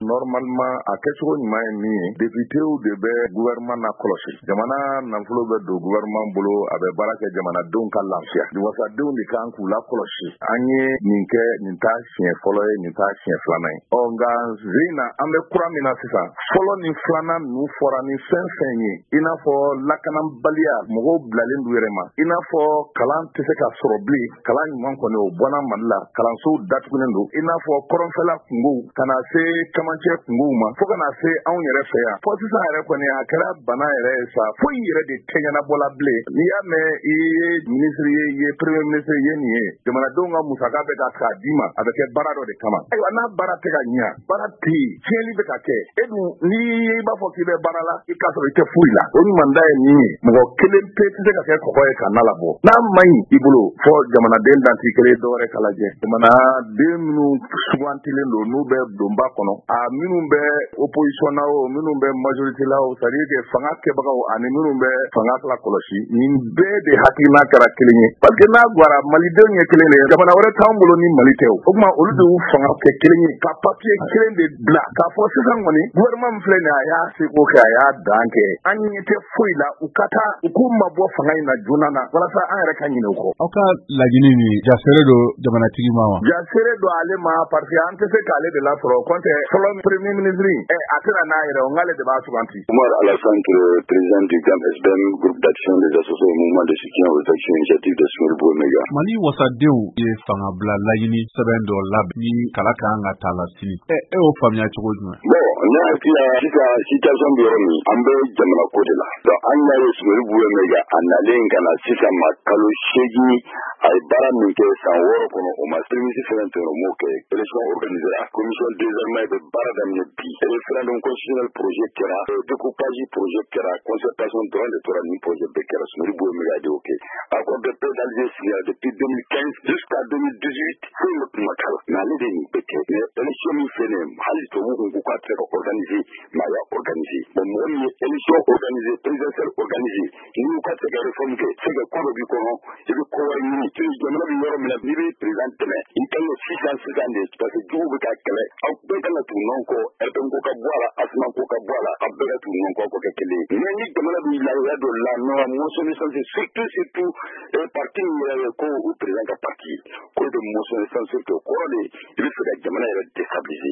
normalement a kɛcogo ɲuman ye min ye députéw de bɛ gouvernement na kɔlɔsi jamana nafolo bɛ don gouvernement bolo a bɛ baara kɛ jamanadenw ka lafiya wasadenw de kan k'u la kɔlɔsi an ye nin kɛ nin t'a siɲɛ fɔlɔ ye nin t'a siɲɛ filanan ye nka Zeyina an bɛ kura min na sisan fɔlɔ ni filanan ninnu fɔra ni fɛn fɛn ye i n'a fɔ lakanabaliya mɔgɔw bilalen du yɛrɛ ma i n'a fɔ kalan tɛ se ka sɔrɔ bilen kalan ɲuman kɔni o bɔna Mali la kalansow datugulen don i n'a fɔ kɔrɔnfɛla kungow ka na se camancɛ kungow ma fo ka na se anw yɛrɛ fɛ yan fɔ sisan yɛrɛ kɔni a kɛra bana yɛrɛ ye sa foyi yɛrɛ de tɛ ɲɛnabɔla bilen n'i y'a mɛn i ye minisiri ye i ye premier ministre ye nin ye jamanadenw ka musaka bɛ k'a d'i ma a bɛ kɛ baara dɔ de kama ayiwa n'a baara tɛ ka ɲɛ baara tɛ yen tiɲɛni bɛ ka kɛ e dun n'i b'a fɔ k'i bɛ baara la i k'a sɔrɔ i tɛ foyi la o ɲuman da ye min ye mɔgɔ kelen pe tɛ se ka kɛ kɔgɔ ye ka na labɔ n'a man ɲi i bolo fɔ jamanaden danti kelen dɔwɛrɛ ka lajɛ jamanaden minnu sugantilen don n'u bɛ donba kɔnɔ a minnu bɛ opposition na o minnu bɛ majorité la o c'est à dire que fanga kɛbagaw ani minnu bɛ fanga la kɔlɔsi nin bɛɛ de hakilina kɛra kelen ye parce que n'a gwara malidenw ye kelen de ye jamana wɛrɛ t'anw bolo ni Mali tɛ o tuma olu de y'u fanga kɛ kelen ye ka papier kelen de bila k'a fɔ sisan kɔni gouvernement min filɛ nin a y'a seko kɛ a y'a dan kɛ an ɲɛ tɛ foyi la u ka taa u k'u mabɔ fanga in na joona na walasa an yɛrɛ ka ɲinɛ o kɔ aw ka laɲini nin jasere do jamanatigi ma wa jasere do ale ma parce que an tɛ se k'ale de lasɔrɔ kɔntɛ fɔlɔ premier ministre a tɛna n'a yɛrɛ o nk'ale de b'a suganti Omar Alassane Touré, président du GAM-SDM, groupe d'action des associations et mouvements de soutien aux actions initiatives de Sumeri Bouemega. Mali wasadenw ye fangabila laɲini sɛbɛn dɔ labɛn ni kala kan ka taa la sini e y'o faamuya cogo jumɛn ne hakili la sisan situation bɛ yɔrɔ min an bɛ jamana ko de la donc an y'a ye Sumeri Bouemega a nalen ka na sisan ma kalo 8 a ye baara min kɛ san 6 kɔnɔ o ma service fɛn fɛn o m'o kɛ élection organisée commission désormais bɛ baara daminɛ bi référendum constitutionnel projet kɛra découpage projet kɛra concertation dɔrɔn de tora ni projet bɛɛ kɛra Sumeri Bouemega de y'o kɛ accord de paix d'Alger signé depuis 2015 jusqu'à 2018 foyi ma kuma k'a la mais ale de nin bɛɛ kɛ mais élection min fɛnɛ hali tubabuw ko k'u k'a tɛ ka organiser mais a y'a organiser bon mɔgɔ min ye élection organisée présidentielle organisée n'i y'u ka se ka réforme kɛ se ka ko dɔ b'i kɔnɔ i bɛ ko wɛrɛ ɲini jamana bɛ yɔrɔ min na n'i bɛ président dɛmɛ i kan ka sisan de parce que juguw bɛ ka kɛlɛ aw bɛɛ kan ka tugu ɲɔgɔn kɔ RPM ko ka bɔ a la ASMA ko ka bɔ a la aw bɛɛ ka tugu ɲɔgɔn kɔ k'o kɛ kelen ye mais ni jamana bɛ lahiya dɔ la non motion de censure surtout parti min yɛrɛ ye ko o président ka parti ko de motion de censure kɛ o kɔrɔ de i bɛ fɛ ka jamana yɛrɛ déstabiliser